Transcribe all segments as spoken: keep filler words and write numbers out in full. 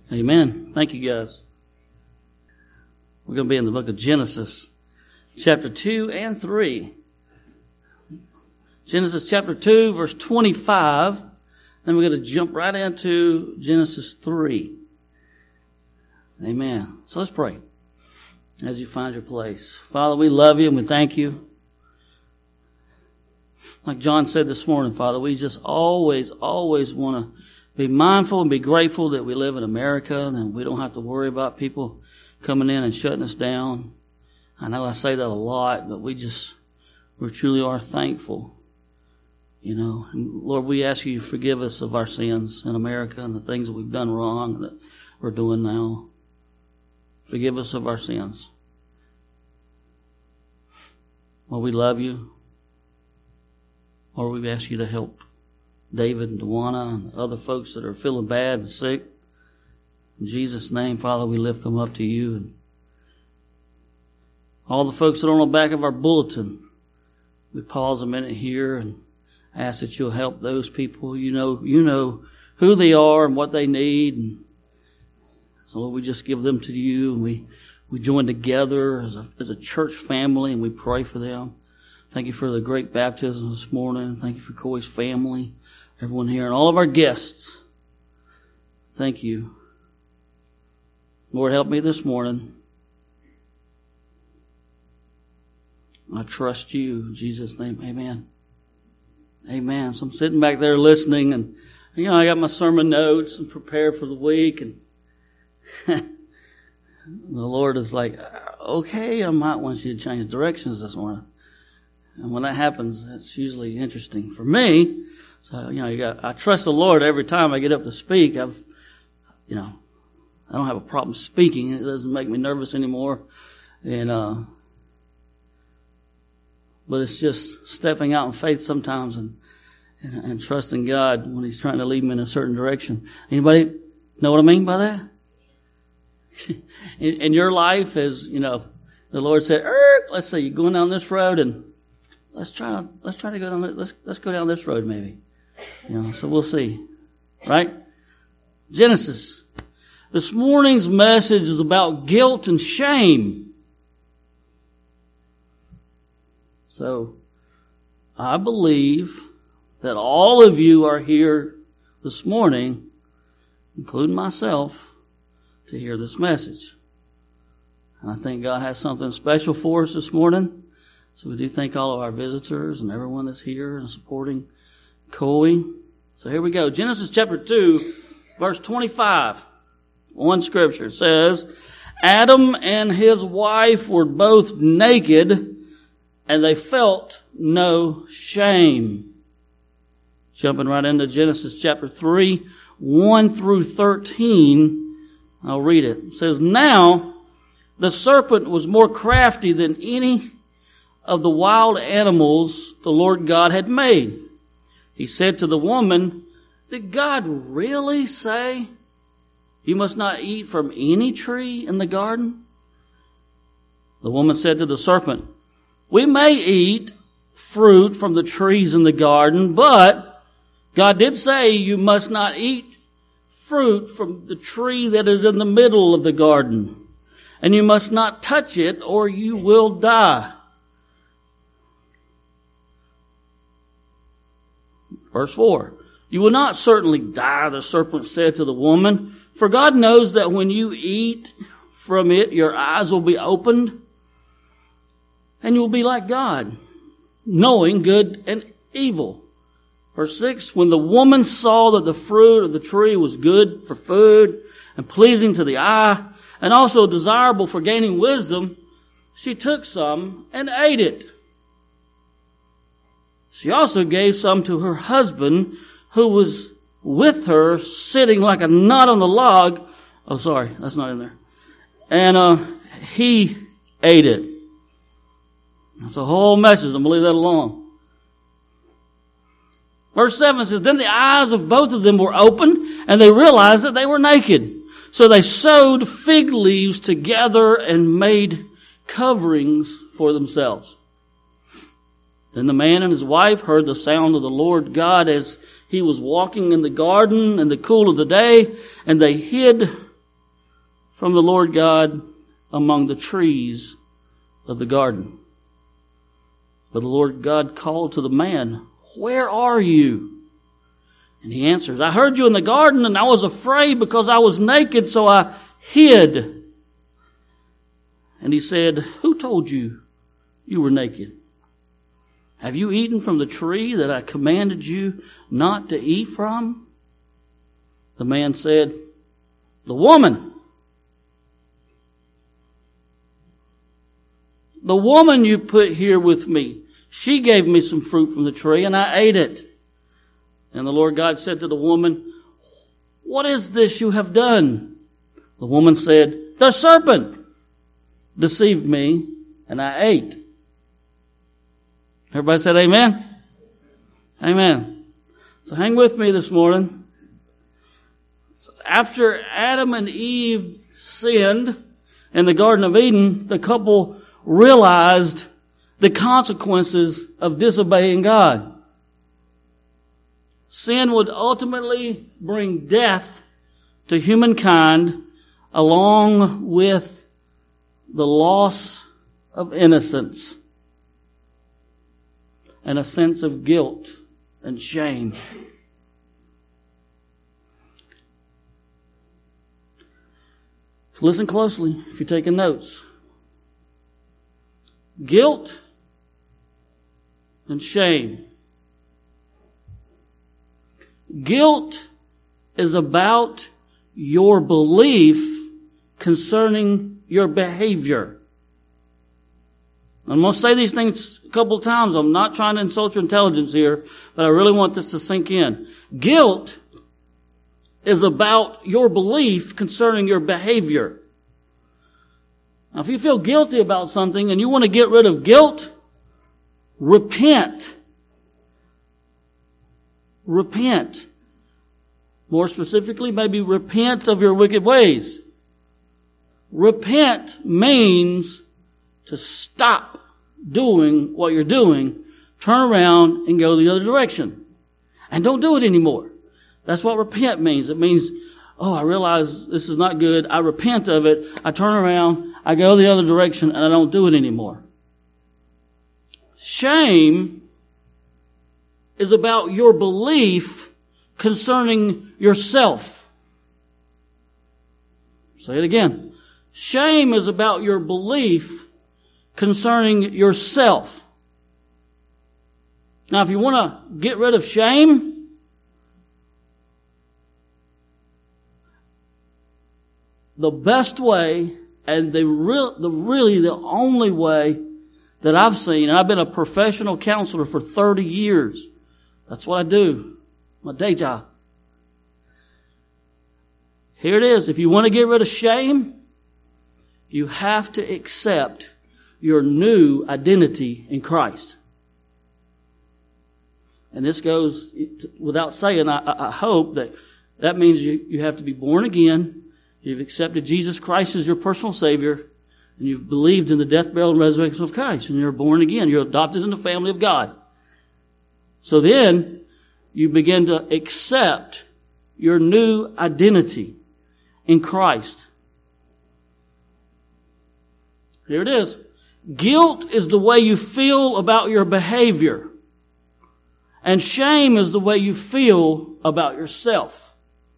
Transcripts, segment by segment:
Amen. Thank you, guys. We're going to be in the book of Genesis, chapter two and three. Genesis chapter two, verse twenty-five. Then we're going to jump right into Genesis three. Amen. So let's pray as you find your place. Father, we love you and we thank you. Like John said this morning, Father, we just always, always want to be mindful and be grateful that we live in America and we don't have to worry about people coming in and shutting us down. I know I say that a lot, but we just, we truly are thankful. You know, and Lord, we ask you to forgive us of our sins in America and the things that we've done wrong that we're doing now. Forgive us of our sins. Lord, we love you. Lord, we ask you to help David and Dewana and the other folks that are feeling bad and sick. In Jesus' name, Father, we lift them up to you. And all the folks that are on the back of our bulletin, we pause a minute here and ask that you'll help those people. You know, you know who they are and what they need. And so, Lord, we just give them to you, and we, we join together as a, as a church family, and we pray for them. Thank you for the great baptism this morning. Thank you for Coy's family, everyone here, and all of our guests. Thank you. Lord, help me this morning. I trust you. In Jesus' name, amen. Amen. So I'm sitting back there listening, and, you know, I got my sermon notes and prepared for the week, and the Lord is like, okay, I might want you to change directions this morning. And when that happens, it's usually interesting for me. So, you know, you got, I trust the Lord every time I get up to speak. I've, you know, I don't have a problem speaking. It doesn't make me nervous anymore. And, uh, but it's just stepping out in faith sometimes and, and, and trusting God when He's trying to lead me in a certain direction. Anybody know what I mean by that? in, in your life, as you know, the Lord said, er, let's say you're going down this road, and let's try to let's try to go down let's let's go down this road maybe. You know, so we'll see. Right? Genesis. This morning's message is about guilt and shame. So I believe that all of you are here this morning, including myself, to hear this message. And I think God has something special for us this morning. So we do thank all of our visitors and everyone that's here and supporting Coy. So here we go. Genesis chapter two, verse twenty-five. One scripture says, Adam and his wife were both naked, and they felt no shame. Jumping right into Genesis chapter three, one through thirteen. I'll read it. It says, Now the serpent was more crafty than any of the wild animals the Lord God had made. He said to the woman, Did God really say you must not eat from any tree in the garden? The woman said to the serpent, We may eat fruit from the trees in the garden, but God did say you must not eat fruit from the tree that is in the middle of the garden, and you must not touch it or you will die. Verse four, You will not certainly die, the serpent said to the woman, for God knows that when you eat from it, your eyes will be opened, and you will be like God, knowing good and evil. Verse six, When the woman saw that the fruit of the tree was good for food and pleasing to the eye, and also desirable for gaining wisdom, she took some and ate it. She also gave some to her husband, who was with her, sitting like a knot on the log. Oh, sorry, that's not in there. And uh, he ate it. That's a whole message. I'm going to leave that alone. Verse seven says, Then the eyes of both of them were opened, and they realized that they were naked. So they sewed fig leaves together and made coverings for themselves. Then the man and his wife heard the sound of the Lord God as he was walking in the garden in the cool of the day, and they hid from the Lord God among the trees of the garden. But the Lord God called to the man, "Where are you?" And he answers, "I heard you in the garden, and I was afraid because I was naked, so I hid." And he said, "Who told you you were naked? Have you eaten from the tree that I commanded you not to eat from?" The man said, "The woman. The woman you put here with me, she gave me some fruit from the tree, and I ate it." And the Lord God said to the woman, "What is this you have done?" The woman said, "The serpent deceived me, and I ate." Everybody said amen? Amen. So hang with me this morning. After Adam and Eve sinned in the Garden of Eden, the couple realized the consequences of disobeying God. Sin would ultimately bring death to humankind, along with the loss of innocence and a sense of guilt and shame. Listen closely if you're taking notes. Guilt and shame. Guilt is about your belief concerning your behavior. I'm going to say these things a couple of times. I'm not trying to insult your intelligence here, but I really want this to sink in. Guilt is about your belief concerning your behavior. Now, if you feel guilty about something and you want to get rid of guilt, repent. Repent. More specifically, maybe repent of your wicked ways. Repent means to stop doing what you're doing, turn around and go the other direction. And don't do it anymore. That's what repent means. It means, oh, I realize this is not good. I repent of it. I turn around. I go the other direction and I don't do it anymore. Shame is about your belief concerning yourself. Say it again. Shame is about your belief concerning yourself. Now, if you want to get rid of shame, the best way and the real, the really the only way that I've seen, and I've been a professional counselor for thirty years. That's what I do. My day job. Here it is. If you want to get rid of shame, you have to accept your new identity in Christ. And this goes without saying, I, I hope that that means you, you have to be born again. You've accepted Jesus Christ as your personal Savior. And you've believed in the death, burial, and resurrection of Christ. And you're born again. You're adopted in the family of God. So then you begin to accept your new identity in Christ. Here it is. Guilt is the way you feel about your behavior. And shame is the way you feel about yourself.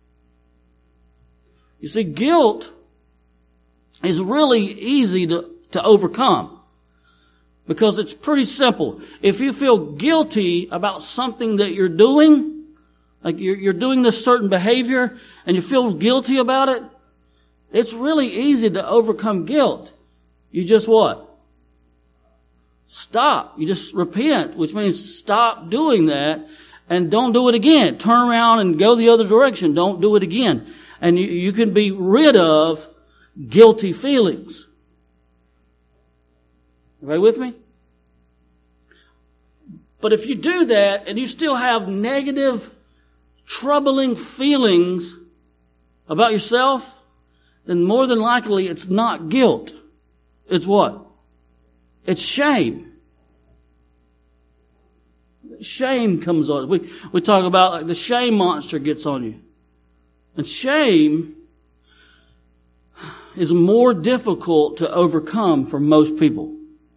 You see, guilt is really easy to, to overcome. Because it's pretty simple. If you feel guilty about something that you're doing, like you're, you're doing this certain behavior, and you feel guilty about it, it's really easy to overcome guilt. You just what? Stop. You just repent, which means stop doing that and don't do it again. Turn around and go the other direction. Don't do it again. And you, you can be rid of guilty feelings. Everybody with me? But if you do that and you still have negative, troubling feelings about yourself, then more than likely it's not guilt. It's what? It's shame. Shame comes on. We, we talk about like the shame monster gets on you. And shame is more difficult to overcome for most people.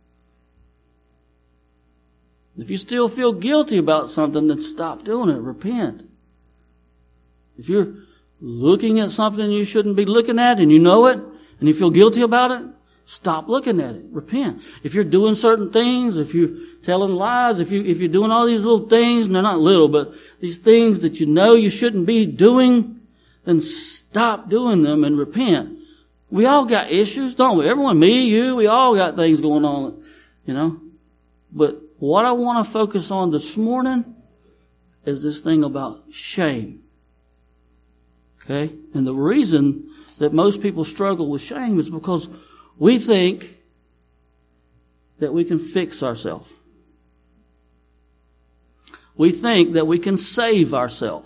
If you still feel guilty about something, then stop doing it. Repent. If you're looking at something you shouldn't be looking at and you know it and you feel guilty about it, stop looking at it. Repent. If you're doing certain things, if you're telling lies, if you if you're doing all these little things, no, not little, but these things that you know you shouldn't be doing, then stop doing them and repent. We all got issues, don't we? Everyone, me, you, we all got things going on, you know. But what I want to focus on this morning is this thing about shame. Okay? And the reason that most people struggle with shame is because we think that we can fix ourselves. We think that we can save ourselves.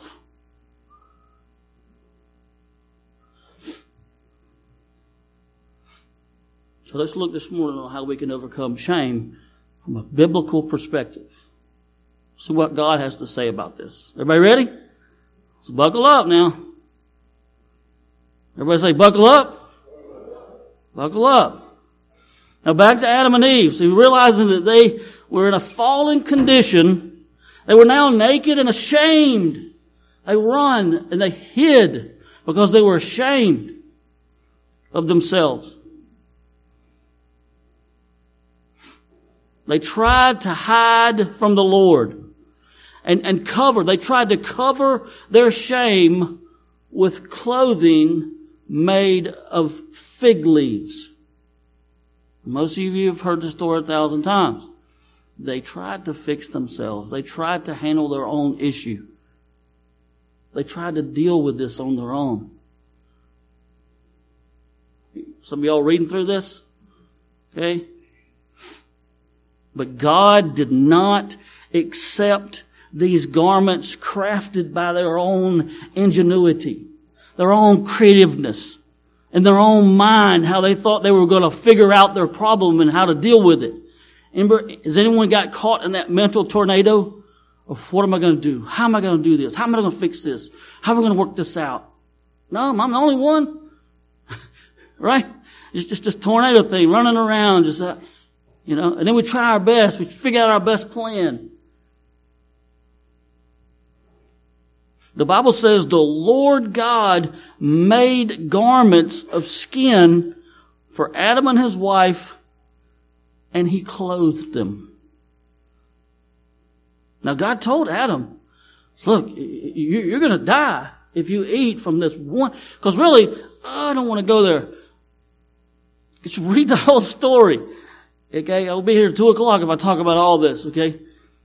So let's look this morning on how we can overcome shame from a biblical perspective. See what God has to say about this. Everybody ready? So buckle up now. Everybody say, buckle up. Buckle up. Now back to Adam and Eve. So realizing that they were in a fallen condition, they were now naked and ashamed. They run and they hid because they were ashamed of themselves. They tried to hide from the Lord and, and cover. They tried to cover their shame with clothing made of fig leaves. Most of you have heard the story a thousand times. They tried to fix themselves. They tried to handle their own issue. They tried to deal with this on their own. Some of y'all reading through this? Okay? But God did not accept these garments crafted by their own ingenuity, their own creativeness, and their own mind, how they thought they were going to figure out their problem and how to deal with it. Remember, has anyone got caught in that mental tornado of what am I going to do? How am I going to do this? How am I going to fix this? How am I going to work this out? No, I'm the only one. Right? It's just this tornado thing running around, just uh, you know, and then we try our best. We figure out our best plan. The Bible says the Lord God made garments of skin for Adam and his wife, and he clothed them. Now God told Adam, look, you're going to die if you eat from this one. Because really, I don't want to go there. Just read the whole story. Okay, I'll be here at two o'clock if I talk about all this, okay?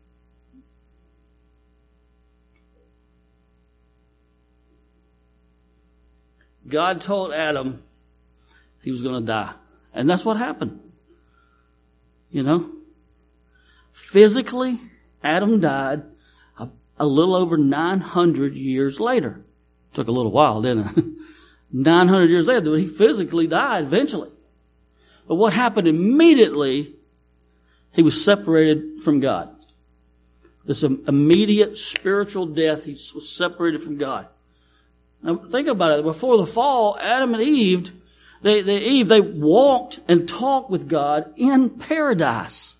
God told Adam he was going to die. And that's what happened. You know? Physically, Adam died a, a little over nine hundred years later. Took a little while, didn't it? nine hundred years later, he physically died eventually. But what happened immediately, he was separated from God. This immediate spiritual death, he was separated from God. Now think about it. Before the fall, Adam and Eve, they, they, Eve, they walked and talked with God in paradise.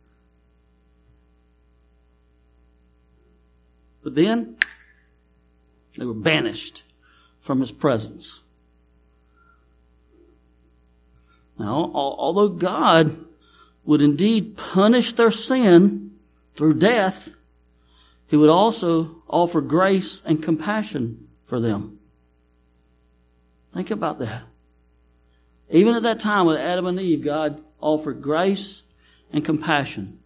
But then, they were banished from his presence. Now, although God would indeed punish their sin through death, he would also offer grace and compassion for them. Think about that. Even at that time with Adam and Eve, God offered grace and compassion.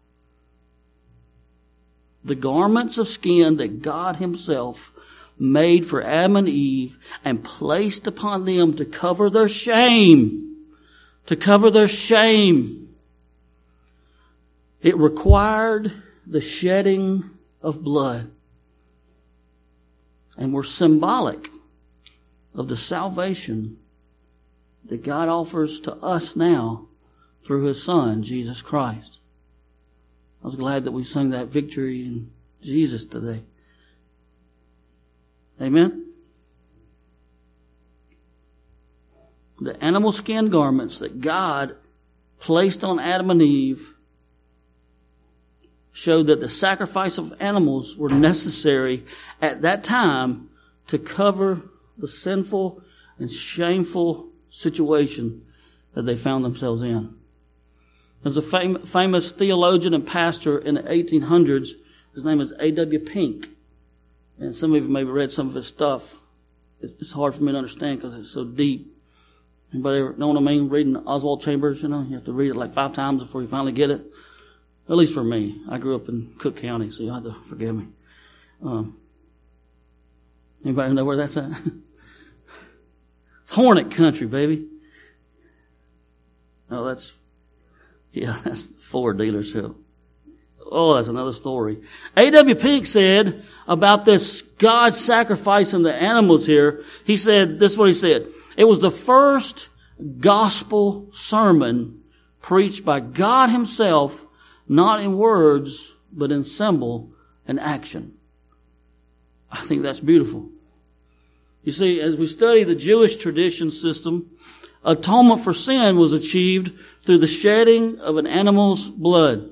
The garments of skin that God himself made for Adam and Eve and placed upon them to cover their shame. To cover their shame. It required the shedding of blood. And were symbolic of the salvation that God offers to us now through his Son, Jesus Christ. I was glad that we sung that victory in Jesus today. Amen? the animal skin garments that God placed on Adam and Eve showed that the sacrifice of animals were necessary at that time to cover the sinful and shameful situation that they found themselves in. There's a fam- famous theologian and pastor in the eighteen hundreds. His name is A W Pink. And some of you maybe read some of his stuff. It's hard for me to understand because it's so deep. Anybody ever know what I mean? Reading Oswald Chambers, you know, you have to read it like five times before you finally get it. At least for me. I grew up in Cook County, so you have to forgive me. Um, anybody know where that's at? It's Hornet Country, baby. Oh, that's, yeah, that's the Ford dealership. Oh, that's another story. A W Pink said about this God sacrificing the animals here, he said, this is what he said. It was the first gospel sermon preached by God himself, not in words, but in symbol and action. I think that's beautiful. You see, as we study the Jewish tradition system, atonement for sin was achieved through the shedding of an animal's blood.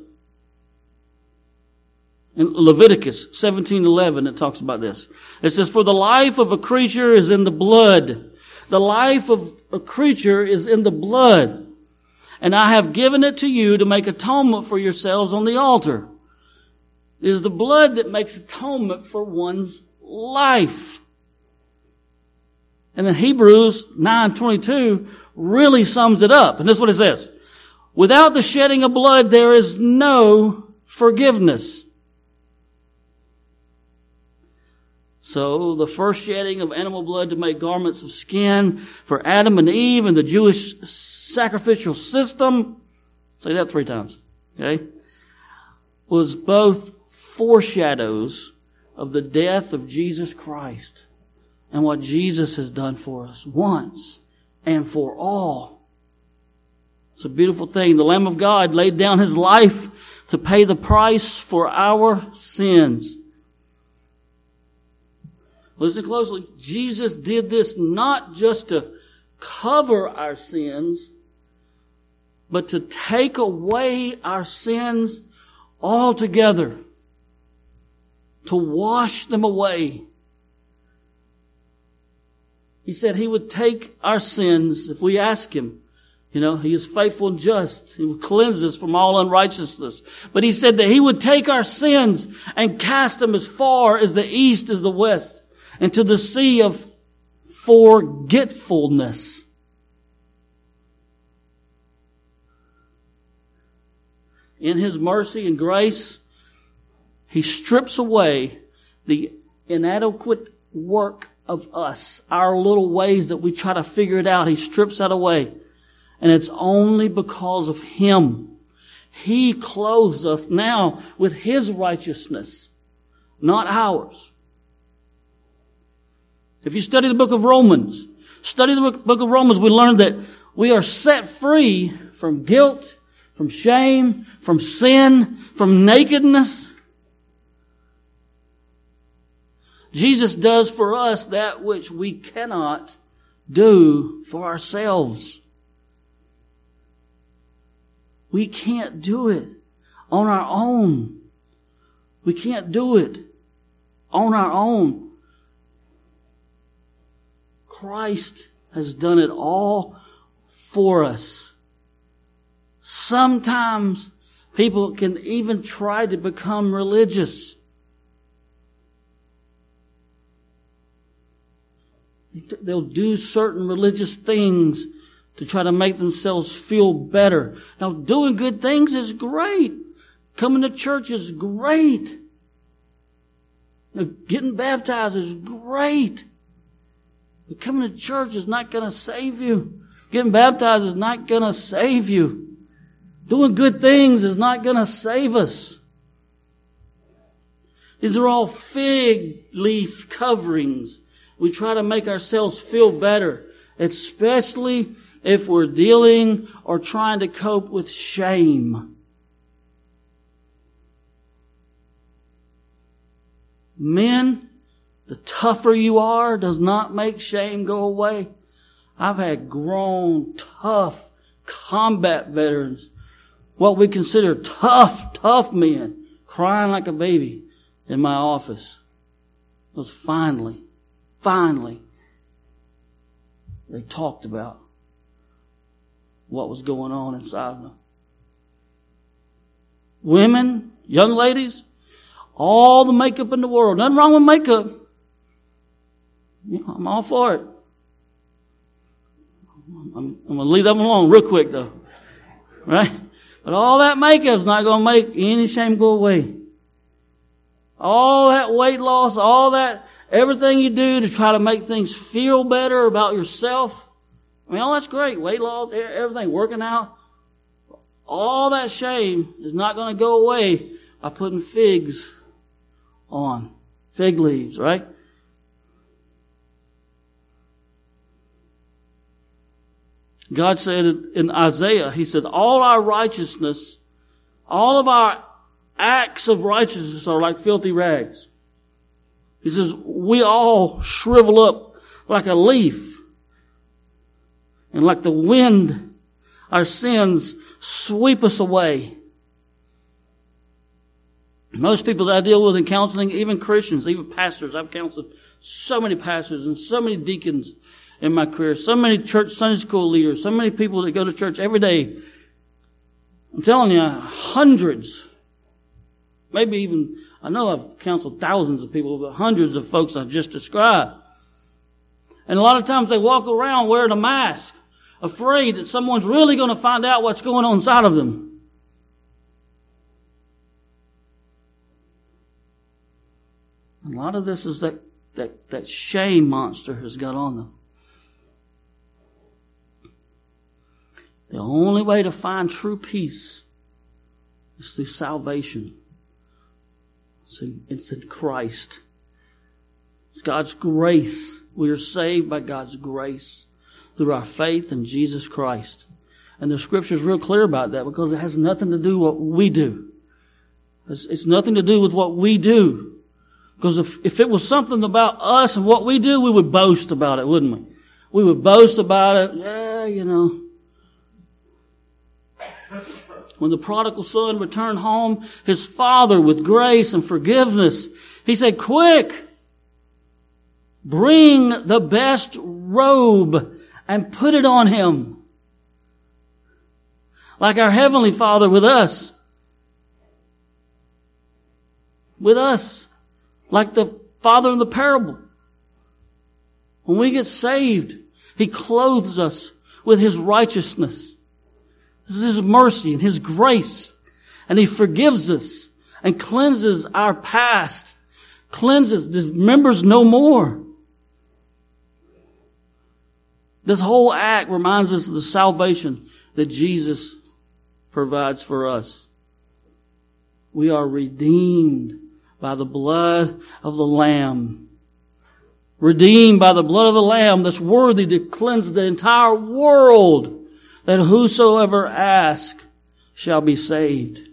In Leviticus seventeen eleven, it talks about this. It says, for the life of a creature is in the blood. The life of a creature is in the blood. And I have given it to you to make atonement for yourselves on the altar. It is the blood that makes atonement for one's life. And then Hebrews nine twenty-two really sums it up. And this is what it says. Without the shedding of blood, there is no forgiveness. So the first shedding of animal blood to make garments of skin for Adam and Eve in the Jewish sacrificial system, say that three times, okay, was both foreshadows of the death of Jesus Christ and what Jesus has done for us once and for all. It's a beautiful thing. The Lamb of God laid down his life to pay the price for our sins. Listen closely. Jesus did this not just to cover our sins, but to take away our sins altogether. To wash them away. He said he would take our sins if we ask him. You know, he is faithful and just. He would cleanse us from all unrighteousness. But he said that he would take our sins and cast them as far as the east as the west. Into the sea of forgetfulness. In his mercy and grace, he strips away the inadequate work of us, our little ways that we try to figure it out. He strips that away. And it's only because of him. He clothes us now with his righteousness, not ours. If you study the book of Romans, study the book of Romans, we learn that we are set free from guilt, from shame, from sin, from nakedness. Jesus does for us that which we cannot do for ourselves. We can't do it on our own. We can't do it on our own. Christ has done it all for us. Sometimes people can even try to become religious. They'll do certain religious things to try to make themselves feel better. Now, doing good things is great. Coming to church is great. Now, getting baptized is great. But coming to church is not going to save you. Getting baptized is not going to save you. Doing good things is not going to save us. These are all fig leaf coverings. We try to make ourselves feel better, especially if we're dealing or trying to cope with shame. Men, the tougher you are does not make shame go away. I've had grown, tough, combat veterans, what we consider tough, tough men, crying like a baby in my office. It was finally, finally, they talked about what was going on inside of them. Women, young ladies, all the makeup in the world. Nothing wrong with makeup. You know, I'm all for it. I'm, I'm going to leave that one alone real quick though. Right? But all that makeup's not going to make any shame go away. All that weight loss, all that, everything you do to try to make things feel better about yourself. I mean, all that's great. Weight loss, everything, working out. All that shame is not going to go away by putting figs on. Fig leaves, right? God said in Isaiah, He said, all our righteousness, all of our acts of righteousness are like filthy rags. He says, we all shrivel up like a leaf. And like the wind, our sins sweep us away. Most people that I deal with in counseling, even Christians, even pastors, I've counseled so many pastors and so many deacons in my career, so many church Sunday school leaders, so many people that go to church every day. I'm telling you, hundreds, maybe even, I know I've counseled thousands of people, but hundreds of folks I've just described. And a lot of times they walk around wearing a mask, afraid that someone's really going to find out what's going on inside of them. A lot of this is that, that, that shame monster has got on them. The only way to find true peace is through salvation. It's in, it's in Christ. It's God's grace. We are saved by God's grace through our faith in Jesus Christ. And the Scripture is real clear about that because it has nothing to do with what we do. It's, it's nothing to do with what we do. Because if, if it was something about us and what we do, we would boast about it, wouldn't we? We would boast about it. Yeah, you know. When the prodigal son returned home, his father, with grace and forgiveness, he said, quick, bring the best robe and put it on him. Like our Heavenly Father with us. With us. Like the father in the parable. When we get saved, He clothes us with His righteousness. This is His mercy and His grace. And He forgives us and cleanses our past. Cleanses, remembers no more. This whole act reminds us of the salvation that Jesus provides for us. We are redeemed by the blood of the Lamb. Redeemed by the blood of the Lamb that's worthy to cleanse the entire world, that whosoever asks shall be saved.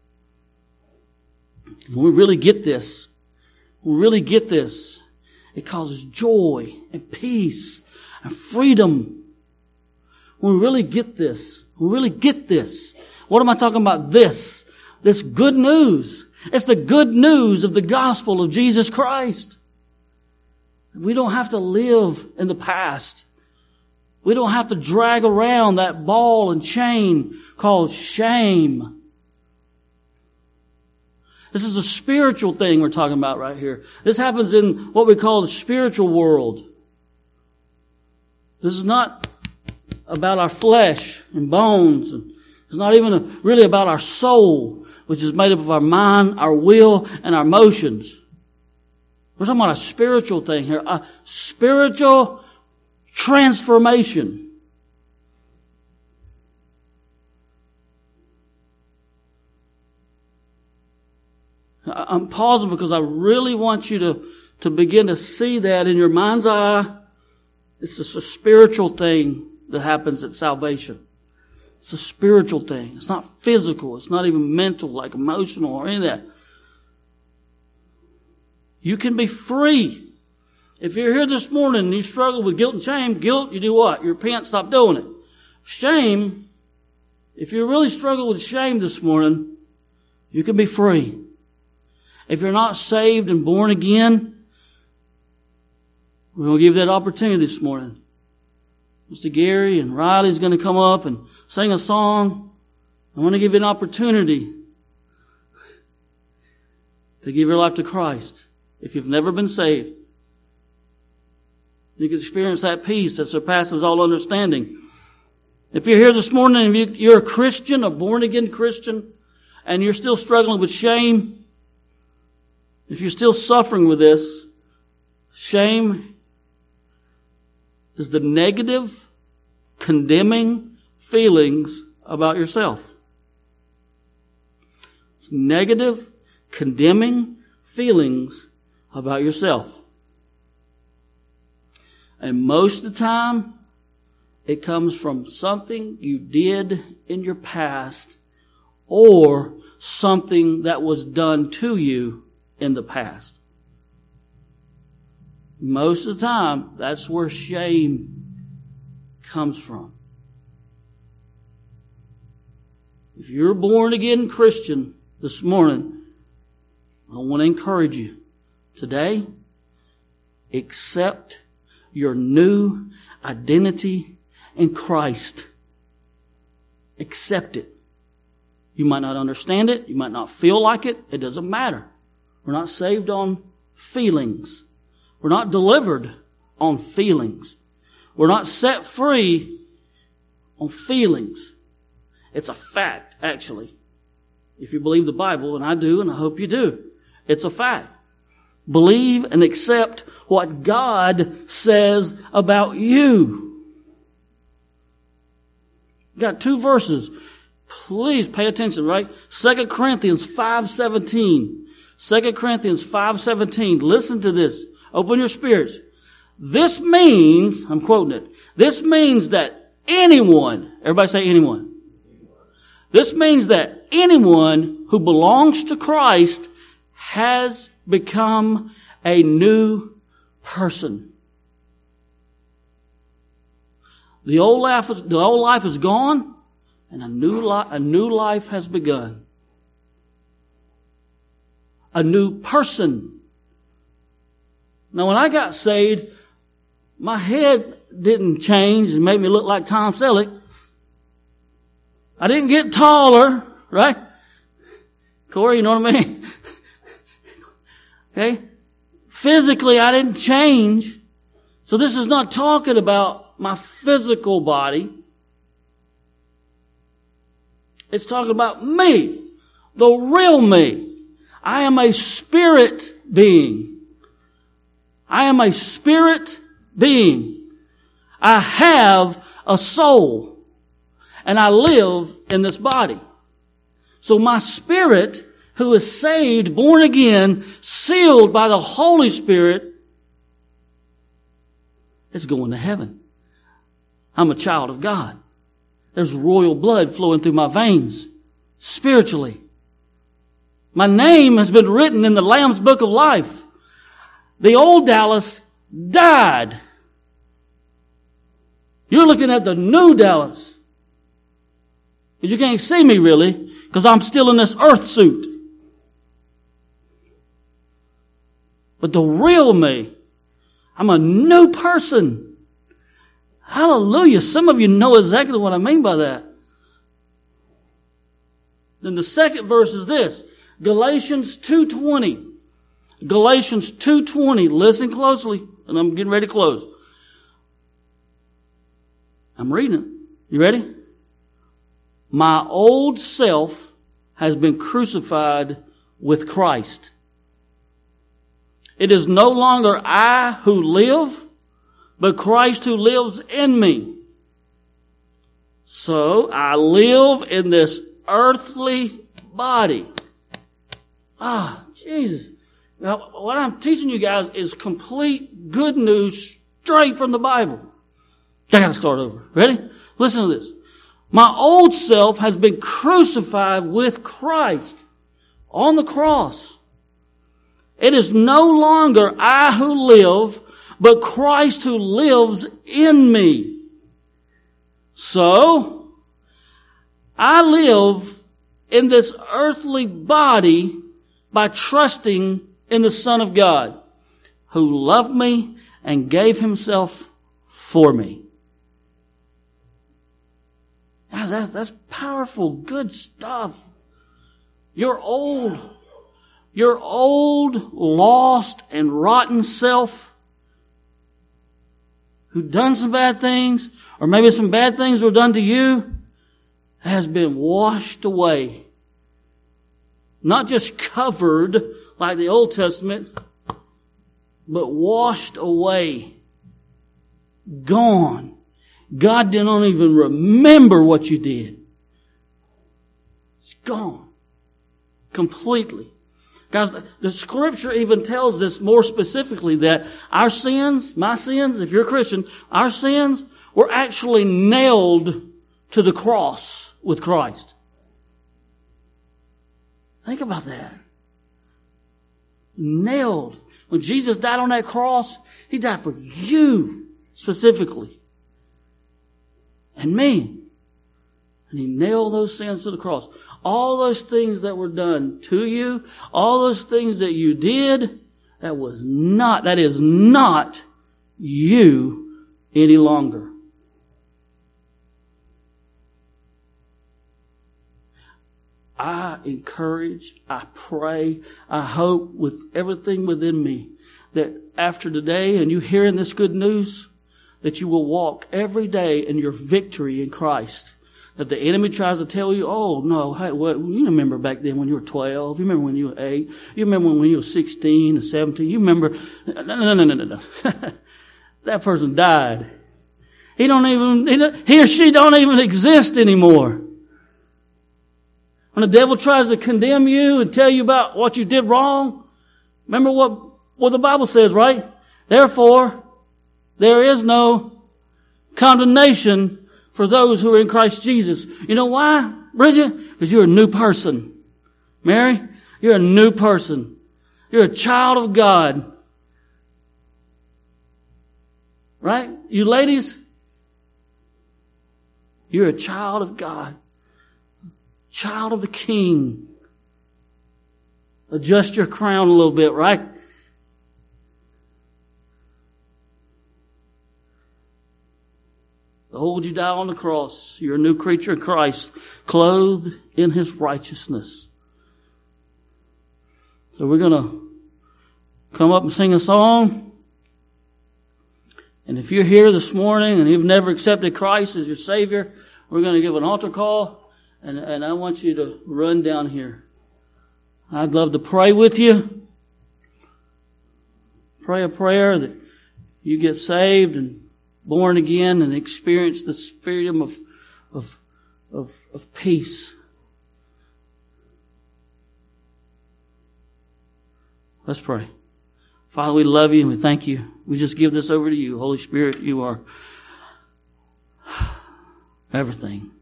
When we really get this, when we really get this, it causes joy and peace and freedom. When we really get this, we really get this. What am I talking about? This, this good news. It's the good news of the gospel of Jesus Christ. We don't have to live in the past. We don't have to drag around that ball and chain called shame. This is a spiritual thing we're talking about right here. This happens in what we call the spiritual world. This is not about our flesh and bones. It's not even really about our soul, which is made up of our mind, our will, and our emotions. We're talking about a spiritual thing here. A spiritual transformation. I'm pausing because I really want you to, to begin to see that in your mind's eye. It's just a spiritual thing that happens at salvation. It's a spiritual thing. It's not physical. It's not even mental, like emotional or any of that. You can be free If you're here this morning and you struggle with guilt and shame, guilt, you do what? You repent, stop doing it. Shame, if you really struggle with shame this morning, you can be free. If you're not saved and born again, we're going to give you that opportunity this morning. Mister Gary and Riley's going to come up and sing a song. I want to give you an opportunity to give your life to Christ. If you've never been saved, you can experience that peace that surpasses all understanding. If you're here this morning and you're a Christian, a born-again Christian, and you're still struggling with shame, if you're still suffering with this, shame is the negative, condemning feelings about yourself. It's negative, condemning feelings about yourself. And most of the time, it comes from something you did in your past or something that was done to you in the past. Most of the time, that's where shame comes from. If you're a born-again Christian this morning, I want to encourage you. Today, accept your new identity in Christ. Accept it. You might not understand it. You might not feel like it. It doesn't matter. We're not saved on feelings. We're not delivered on feelings. We're not set free on feelings. It's a fact, actually. If you believe the Bible, and I do, and I hope you do, it's a fact. Believe and accept what God says about you. Got two verses. Please pay attention, right? Second Corinthians five seventeen. Second Corinthians five seventeen. Listen to this. Open your spirits. This means, I'm quoting it, this means that anyone, everybody say anyone. This means that anyone who belongs to Christ has become a new person. The old life is, the old life is gone, and a new life, a new life has begun. A new person. Now, when I got saved, my head didn't change and make me look like Tom Selleck. I didn't get taller, right? Corey, you know what I mean? Okay? Physically, I didn't change. So this is not talking about my physical body. It's talking about me, the real me. I am a spirit being. I am a spirit being. I have a soul. And I live in this body. So my spirit, who is saved, born again, sealed by the Holy Spirit, is going to heaven. I'm a child of God. There's royal blood flowing through my veins, spiritually. My name has been written in the Lamb's Book of Life. The old Dallas died. You're looking at the new Dallas. Because you can't see me really, because I'm still in this earth suit. But the real me, I'm a new person. Hallelujah. Some of you know exactly what I mean by that. Then the second verse is this. Galatians two twenty. Galatians two twenty. Listen closely, and I'm getting ready to close. I'm reading it. You ready? My old self has been crucified with Christ. It is no longer I who live, but Christ who lives in me. So I live in this earthly body. Ah, Jesus. Now, what I'm teaching you guys is complete good news straight from the Bible. I gotta start over. Ready? Listen to this. My old self has been crucified with Christ on the cross. It is no longer I who live, but Christ who lives in me. So, I live in this earthly body by trusting in the Son of God, who loved me and gave himself for me. That's, that's powerful, good stuff. Your old, your old, lost and rotten self who done some bad things, or maybe some bad things were done to you, has been washed away. Not just covered like the Old Testament, but washed away. Gone. God didn't even remember what you did. It's gone. Completely. Guys, the scripture even tells us more specifically that our sins, my sins, if you're a Christian, our sins were actually nailed to the cross with Christ. Think about that. Nailed. When Jesus died on that cross, He died for you specifically. And me. And He nailed those sins to the cross. All those things that were done to you, all those things that you did, that was not, that is not you any longer. I encourage, I pray, I hope with everything within me that after today and you hearing this good news, that you will walk every day in your victory in Christ. That the enemy tries to tell you, oh, no, hey, what, you remember back then when you were twelve. You remember when you were eight. You remember when you were sixteen or seventeen. You remember, no, no, no, no, no, no. That person died. He don't even, he, don't, he or she don't even exist anymore. When the devil tries to condemn you and tell you about what you did wrong, remember what, what the Bible says, right? Therefore, there is no condemnation for those who are in Christ Jesus. You know why, Bridget? Because you're a new person. Mary, you're a new person. You're a child of God. Right? You ladies, you're a child of God. Child of the King. Adjust your crown a little bit, right? Behold, you die on the cross. You're a new creature in Christ, clothed in His righteousness. So we're going to come up and sing a song. And if you're here this morning and you've never accepted Christ as your Savior, we're going to give an altar call. And, and I want you to run down here. I'd love to pray with you. Pray a prayer that you get saved and born again and experience this freedom of, of, of, of peace. Let's pray. Father, we love you and we thank you. We just give this over to you. Holy Spirit, you are everything.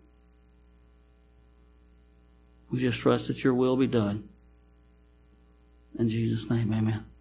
We just trust that your will be done. In Jesus' name, amen.